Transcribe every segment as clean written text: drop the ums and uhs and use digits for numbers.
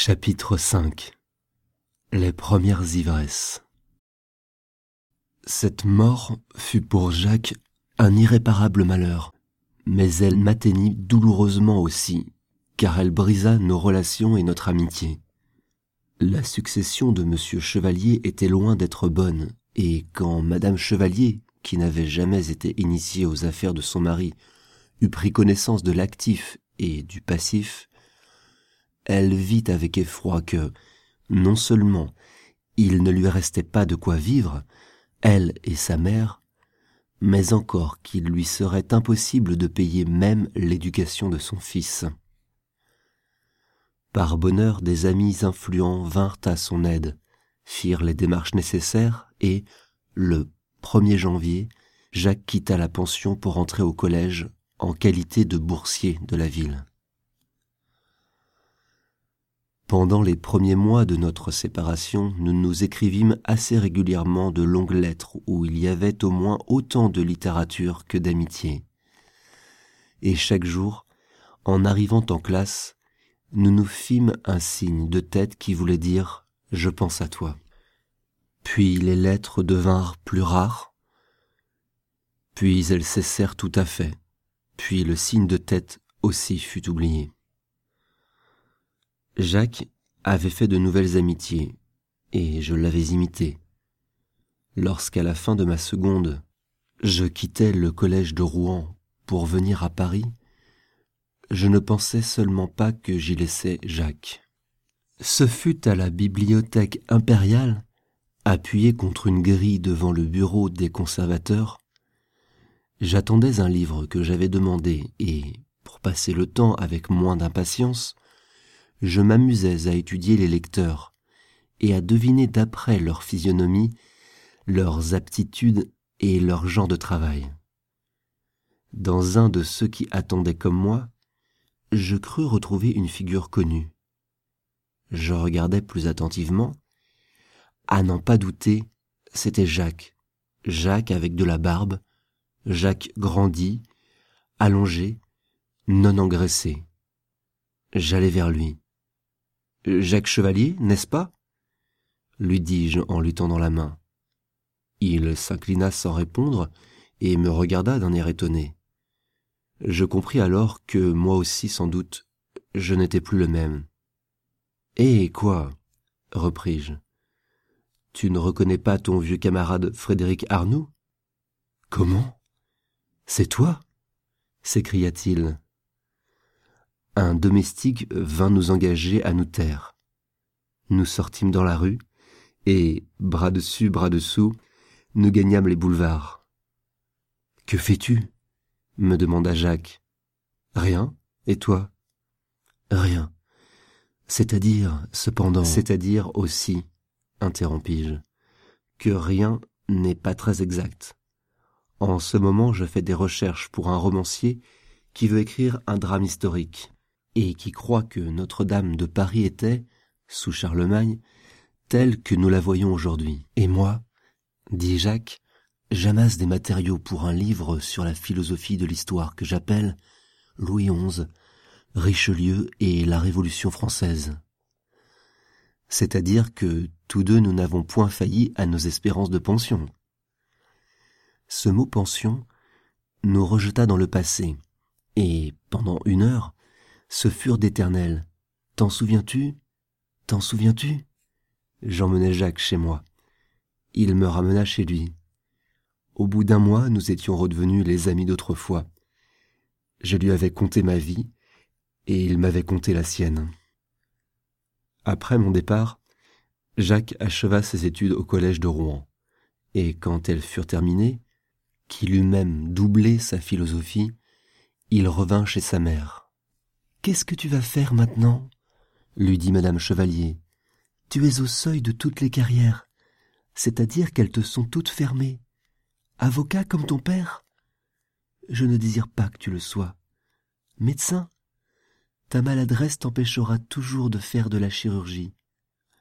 Chapitre 5. Les premières ivresses. Cette mort fut pour Jacques un irréparable malheur, mais elle m'atteignit douloureusement aussi, car elle brisa nos relations et notre amitié. La succession de Monsieur Chevalier était loin d'être bonne, et quand Madame Chevalier, qui n'avait jamais été initiée aux affaires de son mari, eut pris connaissance de l'actif et du passif, elle vit avec effroi que, non seulement il ne lui restait pas de quoi vivre, elle et sa mère, mais encore qu'il lui serait impossible de payer même l'éducation de son fils. Par bonheur, des amis influents vinrent à son aide, firent les démarches nécessaires et, le 1er janvier, Jacques quitta la pension pour entrer au collège en qualité de boursier de la ville. Pendant les premiers mois de notre séparation, nous nous écrivîmes assez régulièrement de longues lettres où il y avait au moins autant de littérature que d'amitié. Et chaque jour, en arrivant en classe, nous nous fîmes un signe de tête qui voulait dire « Je pense à toi ». Puis les lettres devinrent plus rares, puis elles cessèrent tout à fait, puis le signe de tête aussi fut oublié. Jacques avait fait de nouvelles amitiés, et je l'avais imité. Lorsqu'à la fin de ma seconde, je quittais le collège de Rouen pour venir à Paris, je ne pensais seulement pas que j'y laissais Jacques. Ce fut à la bibliothèque impériale, appuyée contre une grille devant le bureau des conservateurs. J'attendais un livre que j'avais demandé et, pour passer le temps avec moins d'impatience, je m'amusais à étudier les lecteurs et à deviner d'après leur physionomie, leurs aptitudes et leur genre de travail. Dans un de ceux qui attendaient comme moi, je crus retrouver une figure connue. Je regardais plus attentivement. À n'en pas douter, c'était Jacques. Jacques avec de la barbe, Jacques grandi, allongé, non engraissé. J'allai vers lui. « Jacques Chevalier, n'est-ce pas ?» lui dis-je en lui tendant la main. Il s'inclina sans répondre et me regarda d'un air étonné. Je compris alors que, moi aussi sans doute, je n'étais plus le même. « Eh, quoi ?» repris-je. « Tu ne reconnais pas ton vieux camarade Frédéric Arnoux ?»« Comment ? C'est toi ?» s'écria-t-il. Un domestique vint nous engager à nous taire. Nous sortîmes dans la rue, et, bras dessus, bras dessous, nous gagnâmes les boulevards. « Que fais-tu » me demanda Jacques. « Rien, et toi ?»« Rien. C'est-à-dire, cependant... »« C'est-à-dire aussi, interrompis-je, que rien n'est pas très exact. En ce moment, je fais des recherches pour un romancier qui veut écrire un drame historique, et qui croit que Notre-Dame de Paris était, sous Charlemagne, telle que nous la voyons aujourd'hui. Et moi, dit Jacques, j'amasse des matériaux pour un livre sur la philosophie de l'histoire que j'appelle Louis XI, Richelieu et la Révolution française. C'est-à-dire que tous deux nous n'avons point failli à nos espérances de pension. Ce mot pension nous rejeta dans le passé, et pendant 1 heure, ce furent d'éternels. T'en souviens-tu ? T'en souviens-tu ? J'emmenai Jacques chez moi. Il me ramena chez lui. Au bout d'1 mois, nous étions redevenus les amis d'autrefois. Je lui avais conté ma vie, et il m'avait conté la sienne. Après mon départ, Jacques acheva ses études au collège de Rouen, et quand elles furent terminées, qu'il eut même doublé sa philosophie, il revint chez sa mère. « Qu'est-ce que tu vas faire maintenant ?» lui dit Madame Chevalier. « Tu es au seuil de toutes les carrières, c'est-à-dire qu'elles te sont toutes fermées. Avocat comme ton père ? Je ne désire pas que tu le sois. Médecin ? Ta maladresse t'empêchera toujours de faire de la chirurgie. Prêtre ?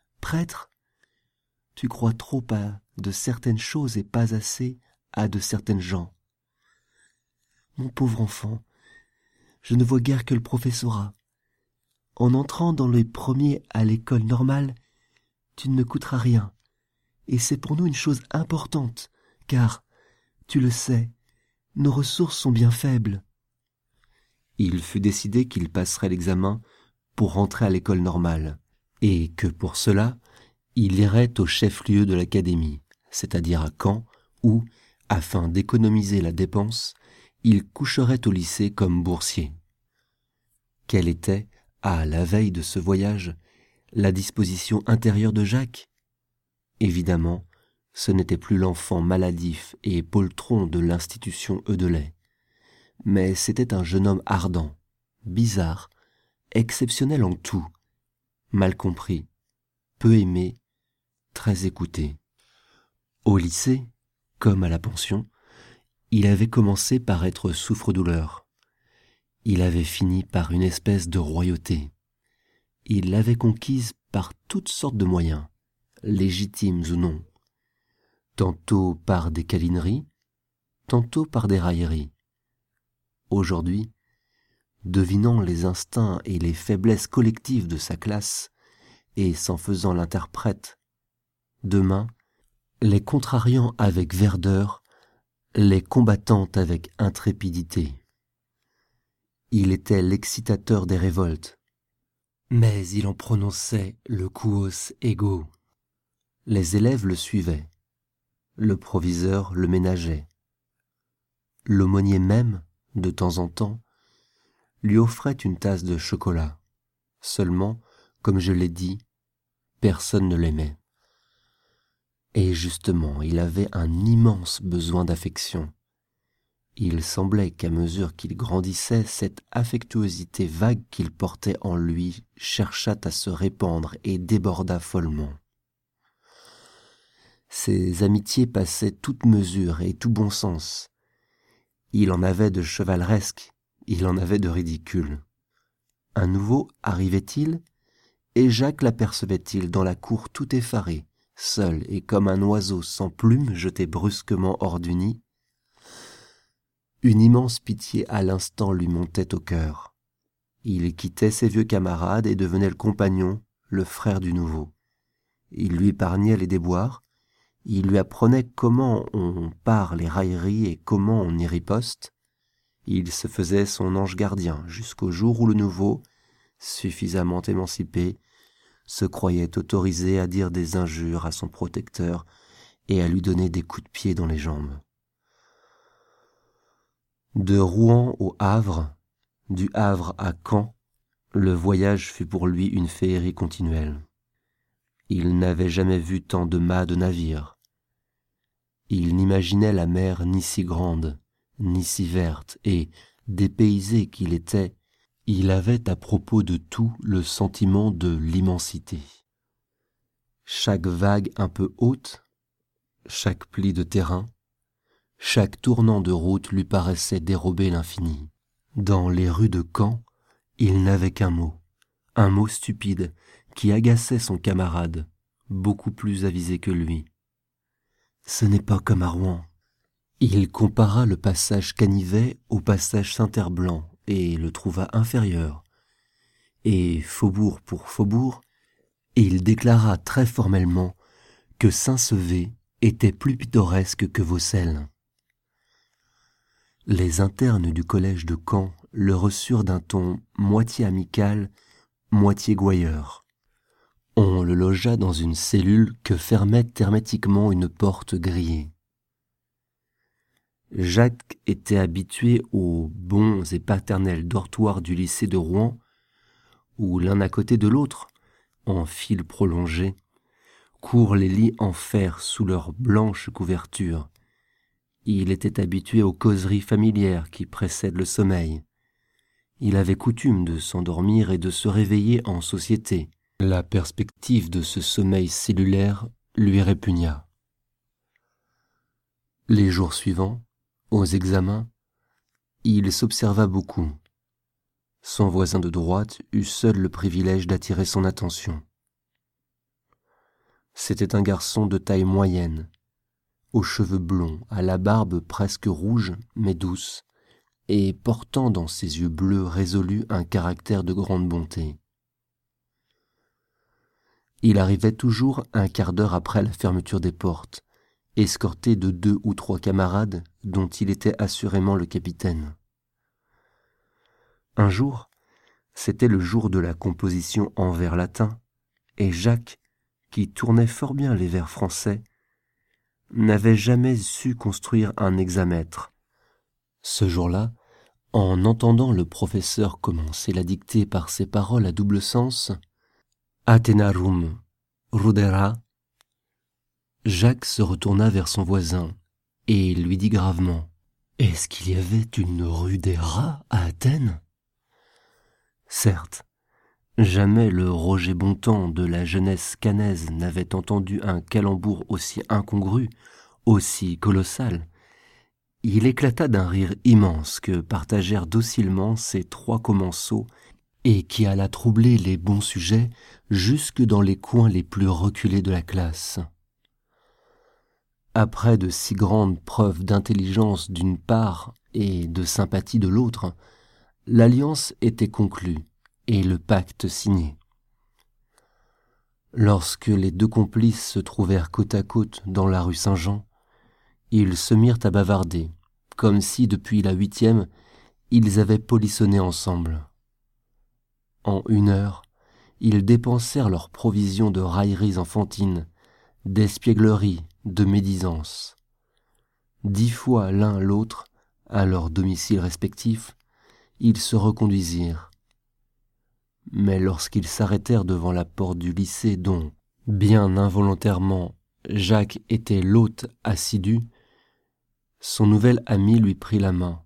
Tu crois trop à de certaines choses et pas assez à de certaines gens. Mon pauvre enfant, je ne vois guère que le professorat. En entrant dans les premiers à l'école normale, tu ne me coûteras rien. Et c'est pour nous une chose importante, car, tu le sais, nos ressources sont bien faibles. » Il fut décidé qu'il passerait l'examen pour rentrer à l'école normale, et que pour cela, il irait au chef-lieu de l'académie, c'est-à-dire à Caen, où, afin d'économiser la dépense, il coucherait au lycée comme boursier. Quelle était, à la veille de ce voyage, la disposition intérieure de Jacques ? Évidemment, ce n'était plus l'enfant maladif et poltron de l'institution Eudelet, mais c'était un jeune homme ardent, bizarre, exceptionnel en tout, mal compris, peu aimé, très écouté. Au lycée, comme à la pension, il avait commencé par être souffre-douleur. Il avait fini par une espèce de royauté. Il l'avait conquise par toutes sortes de moyens, légitimes ou non, tantôt par des câlineries, tantôt par des railleries. Aujourd'hui, devinant les instincts et les faiblesses collectives de sa classe, et s'en faisant l'interprète, demain, les contrariant avec verdeur, les combattant avec intrépidité. Il était l'excitateur des révoltes, mais il en prononçait le quos ego. Les élèves le suivaient, le proviseur le ménageait. L'aumônier même, de temps en temps, lui offrait une tasse de chocolat. Seulement, comme je l'ai dit, personne ne l'aimait. Et justement, il avait un immense besoin d'affection. Il semblait qu'à mesure qu'il grandissait, cette affectuosité vague qu'il portait en lui cherchât à se répandre et déborda follement. Ses amitiés passaient toute mesure et tout bon sens. Il en avait de chevaleresque, il en avait de ridicule. Un nouveau arrivait-il, et Jacques l'apercevait-il dans la cour tout effaré, seul et comme un oiseau sans plume jeté brusquement hors du nid. Une immense pitié à l'instant lui montait au cœur. Il quittait ses vieux camarades et devenait le compagnon, le frère du nouveau. Il lui épargnait les déboires, il lui apprenait comment on pare les railleries et comment on y riposte. Il se faisait son ange gardien jusqu'au jour où le nouveau, suffisamment émancipé, se croyait autorisé à dire des injures à son protecteur et à lui donner des coups de pied dans les jambes. De Rouen au Havre, du Havre à Caen, le voyage fut pour lui une féerie continuelle. Il n'avait jamais vu tant de mâts de navires. Il n'imaginait la mer ni si grande, ni si verte, et, dépaysé qu'il était, il avait à propos de tout le sentiment de l'immensité. Chaque vague un peu haute, chaque pli de terrain, chaque tournant de route lui paraissait dérober l'infini. Dans les rues de Caen, il n'avait qu'un mot stupide qui agaçait son camarade, beaucoup plus avisé que lui. Ce n'est pas comme à Rouen. Il compara le passage Canivet au passage Saint-Herblanc et le trouva inférieur. Et faubourg pour faubourg, il déclara très formellement que Saint-Sevé était plus pittoresque que Vaucelles. Les internes du collège de Caen le reçurent d'un ton moitié amical, moitié gouailleur. On le logea dans une cellule que fermait hermétiquement une porte grillée. Jacques était habitué aux bons et paternels dortoirs du lycée de Rouen, où l'un à côté de l'autre, en file prolongée, courent les lits en fer sous leur blanche couverture. Il était habitué aux causeries familières qui précèdent le sommeil. Il avait coutume de s'endormir et de se réveiller en société. La perspective de ce sommeil cellulaire lui répugna. Les jours suivants, aux examens, il s'observa beaucoup. Son voisin de droite eut seul le privilège d'attirer son attention. C'était un garçon de taille moyenne, aux cheveux blonds, à la barbe presque rouge mais douce, et portant dans ses yeux bleus résolus un caractère de grande bonté. Il arrivait toujours un quart d'heure après la fermeture des portes, escorté de 2 ou 3 camarades dont il était assurément le capitaine. Un jour, c'était le jour de la composition en vers latin, et Jacques, qui tournait fort bien les vers français, n'avait jamais su construire un hexamètre. Ce jour-là, en entendant le professeur commencer la dictée par ces paroles à double sens, « Athenarum rudera », Jacques se retourna vers son voisin et lui dit gravement « Est-ce qu'il y avait une rue des rats à Athènes ?» Certes, jamais le Roger Bontemps de la jeunesse cannaise n'avait entendu un calembour aussi incongru, aussi colossal. Il éclata d'un rire immense que partagèrent docilement ces 3 commensaux et qui alla troubler les bons sujets jusque dans les coins les plus reculés de la classe. Après de si grandes preuves d'intelligence d'une part et de sympathie de l'autre, l'alliance était conclue et le pacte signé. Lorsque les 2 complices se trouvèrent côte à côte dans la rue Saint-Jean, ils se mirent à bavarder, comme si depuis la 8e, ils avaient polissonné ensemble. En 1 heure, ils dépensèrent leurs provisions de railleries enfantines, d'espiègleries, de médisance. 10 fois l'un l'autre, à leur domicile respectif, ils se reconduisirent. Mais lorsqu'ils s'arrêtèrent devant la porte du lycée dont, bien involontairement, Jacques était l'hôte assidu, son nouvel ami lui prit la main,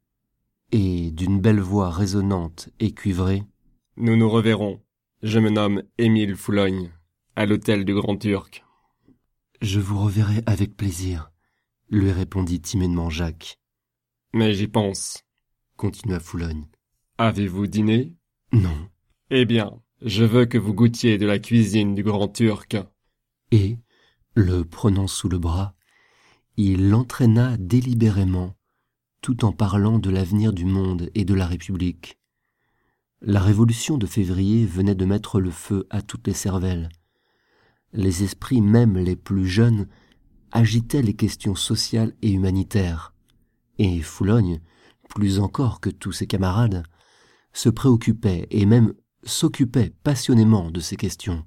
et d'une belle voix résonnante et cuivrée, « Nous nous reverrons. Je me nomme Émile Foulogne, à l'hôtel du Grand Turc. »« Je vous reverrai avec plaisir, » lui répondit timidement Jacques. « Mais j'y pense, » continua Foulogne. « Avez-vous dîné ?»« Non. »« Eh bien, je veux que vous goûtiez de la cuisine du Grand Turc. » Et, le prenant sous le bras, il l'entraîna délibérément, tout en parlant de l'avenir du monde et de la République. La Révolution de février venait de mettre le feu à toutes les cervelles. Les esprits même les plus jeunes agitaient les questions sociales et humanitaires, et Foulogne, plus encore que tous ses camarades, se préoccupait et même s'occupait passionnément de ces questions.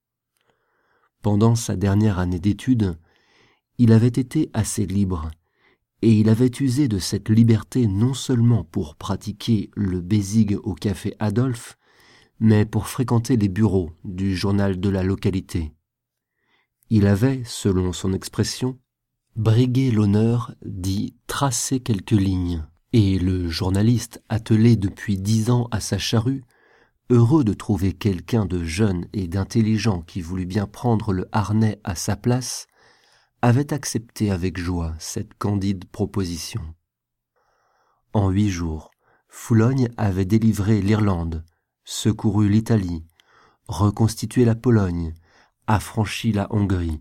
Pendant sa dernière année d'études, il avait été assez libre, et il avait usé de cette liberté non seulement pour pratiquer le bésigue au café Adolphe, mais pour fréquenter les bureaux du journal de la localité. Il avait, selon son expression, brigué l'honneur d'y tracer quelques lignes, et le journaliste attelé depuis 10 ans à sa charrue, heureux de trouver quelqu'un de jeune et d'intelligent qui voulut bien prendre le harnais à sa place, avait accepté avec joie cette candide proposition. En 8 jours, Foulogne avait délivré l'Irlande, secouru l'Italie, reconstitué la Pologne, affranchi la Hongrie.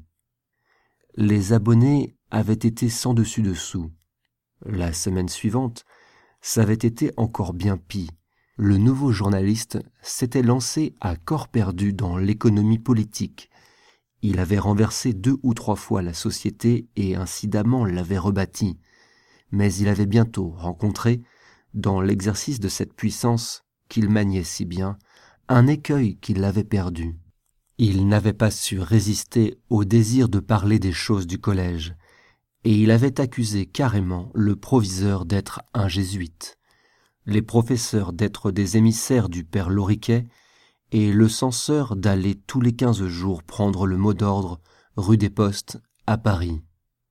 Les abonnés avaient été sans dessus dessous. La semaine suivante, ça avait été encore bien pis. Le nouveau journaliste s'était lancé à corps perdu dans l'économie politique. Il avait renversé 2 ou 3 fois la société et incidemment l'avait rebâtie. Mais il avait bientôt rencontré, dans l'exercice de cette puissance qu'il maniait si bien, un écueil qui l'avait perdu. Il n'avait pas su résister au désir de parler des choses du collège, et il avait accusé carrément le proviseur d'être un jésuite, les professeurs d'être des émissaires du père Loriquet, et le censeur d'aller tous les 15 jours prendre le mot d'ordre rue des Postes à Paris.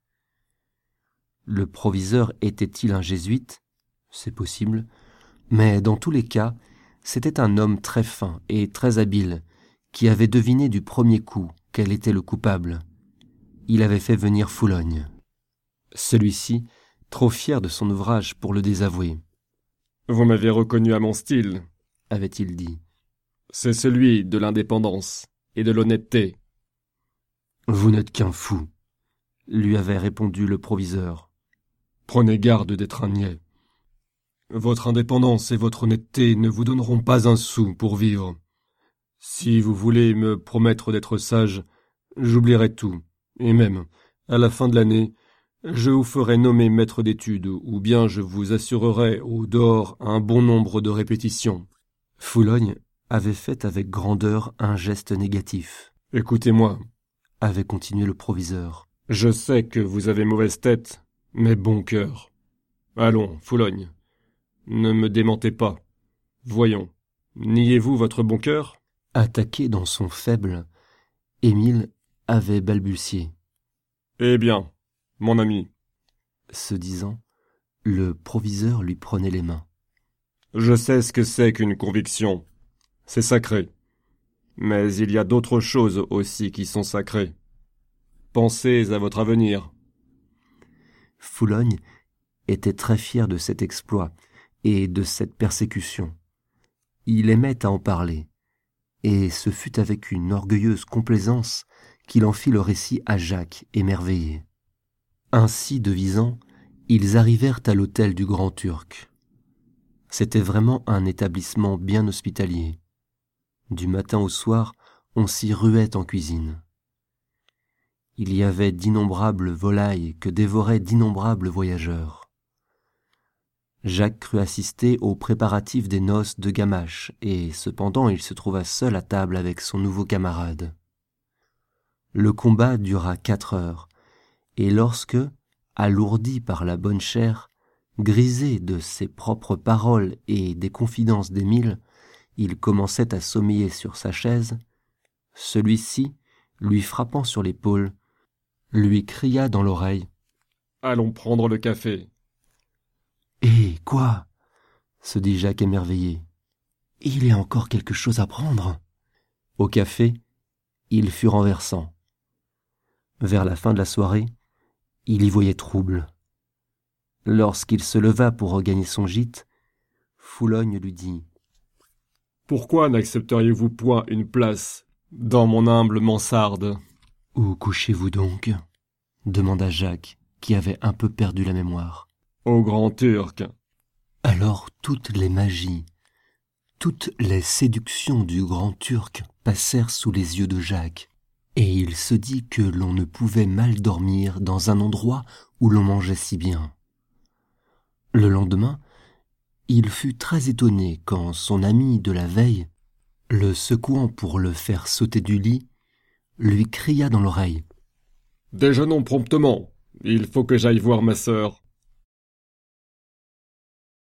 Le proviseur était-il un jésuite ? C'est possible, mais dans tous les cas, c'était un homme très fin et très habile, qui avait deviné du premier coup quel était le coupable. Il avait fait venir Foulogne. Celui-ci, trop fier de son ouvrage pour le désavouer. « Vous m'avez reconnu à mon style, » avait-il dit. « C'est celui de l'indépendance et de l'honnêteté. »« Vous n'êtes qu'un fou, » lui avait répondu le proviseur. « Prenez garde d'être un niais. Votre indépendance et votre honnêteté ne vous donneront pas un sou pour vivre. Si vous voulez me promettre d'être sage, j'oublierai tout, et même, à la fin de l'année, je vous ferai nommer maître d'études, ou bien je vous assurerai au dehors un bon nombre de répétitions. » Foulogne avait fait avec grandeur un geste négatif. « Écoutez-moi, » avait continué le proviseur. « je sais que vous avez mauvaise tête, mais bon cœur. Allons, Foulogne, ne me démentez pas. Voyons, niez-vous votre bon cœur ?» Attaqué dans son faible, Émile avait balbutié. « Eh bien, mon ami. » Se disant, le proviseur lui prenait les mains. « Je sais ce que c'est qu'une conviction. C'est sacré. Mais il y a d'autres choses aussi qui sont sacrées. Pensez à votre avenir. » Foulogne était très fier de cet exploit et de cette persécution. Il aimait à en parler, et ce fut avec une orgueilleuse complaisance qu'il en fit le récit à Jacques, émerveillé. Ainsi devisant, ils arrivèrent à l'hôtel du Grand Turc. C'était vraiment un établissement bien hospitalier. Du matin au soir, on s'y ruait en cuisine. Il y avait d'innombrables volailles que dévoraient d'innombrables voyageurs. Jacques crut assister aux préparatifs des noces de Gamache, et cependant il se trouva seul à table avec son nouveau camarade. Le combat dura 4 heures, et lorsque, alourdi par la bonne chère, grisé de ses propres paroles et des confidences d'Émile, il commençait à sommeiller sur sa chaise, celui-ci, lui frappant sur l'épaule, lui cria dans l'oreille : « Allons prendre le café. » « Eh, quoi ?» se dit Jacques émerveillé. « Il y a encore quelque chose à prendre ?» Au café, il fut renversant. Vers la fin de la soirée, il y voyait trouble. Lorsqu'il se leva pour regagner son gîte, Foulogne lui dit : « Pourquoi n'accepteriez-vous point une place dans mon humble mansarde ? » ?»« Où couchez-vous donc ? » demanda Jacques, qui avait un peu perdu la mémoire. « Au Grand Turc. » Alors toutes les magies, toutes les séductions du Grand Turc passèrent sous les yeux de Jacques, et il se dit que l'on ne pouvait mal dormir dans un endroit où l'on mangeait si bien. Le lendemain, il fut très étonné quand son ami de la veille, le secouant pour le faire sauter du lit, lui cria dans l'oreille : « Déjeunons promptement, il faut que j'aille voir ma sœur. »